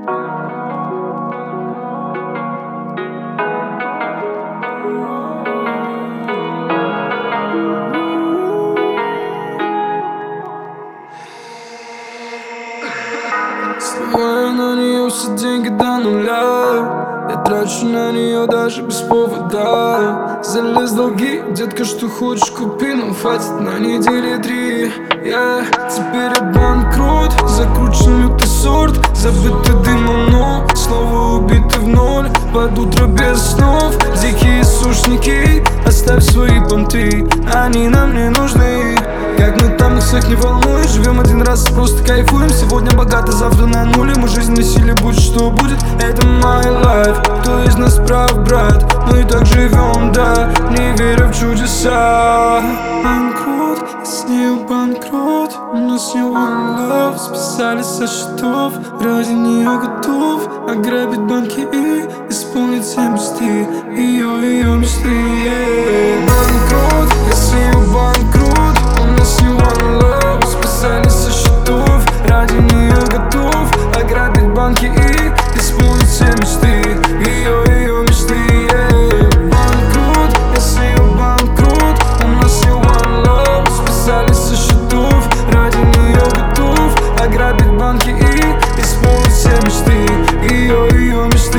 Сливаю на нее все деньги до нуля. Я трачу на нее даже без повода. Залез в долги, детка, что хочешь купи, но хватит на недели 3. Теперь я банкрот, закручен лютый сорт, забытый дымом, но снова убитый в ноль. Под утро без снов, дикие сушники, оставь свои понты, они нам не нужны. Как мы там, их всех не волнует. Живем один раз, просто кайфуем. Сегодня богато, завтра на нуле. Мы жизнь носили, будь что будет. Это my life. Кто из нас прав, брат? Мы так живем, да, не веря в чудеса. Банкрот, я с нею банкрот. У нас не one love. Списались со счетов, ради нее готов ограбить банки и исполнить все мечты. Ее мечты, Банкрот, я с нею банкрот. У нас не one love. Списались со счетов, ради нее готов ограбить банки и исполнить все мечты. Ее мечты, Банкрот, я с нею банкрот. У нас не one love. Списались со счетов, ради нее готов ограбить банки и исполнить все мечты. Ее мечты.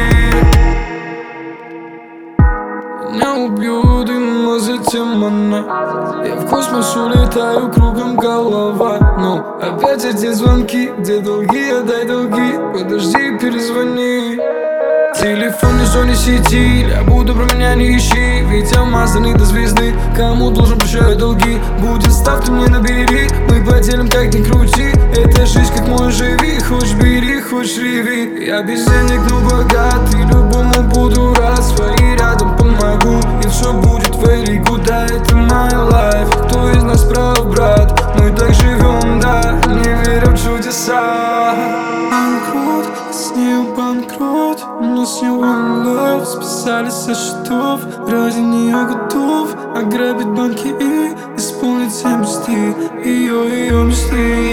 Меня убьют дым, но затем она. Я в космос улетаю, кругом голова. Но опять эти звонки, где долги, отдай долги. Подожди, перезвони. Телефон не зоне сети, я буду про меня не ищи. Ведь я мазанный до звезды, кому должен прощаю долги. Будет став, ты мне набери, мы поделим как ни крути. Это жизнь как мой живи, хочешь бери, хочешь реви. Я без денег, но богатый, любому буду рад. Свои рядом помогу, и все будет very good. Да, это my life, кто из нас прав, брат? Мы так живем, да, не веря в чудеса. Банкрот, я с нею банкрот. У нас не one love. Списались со счетов, ради нее готов ограбить банки и исполнить все мечты. Ее мечты.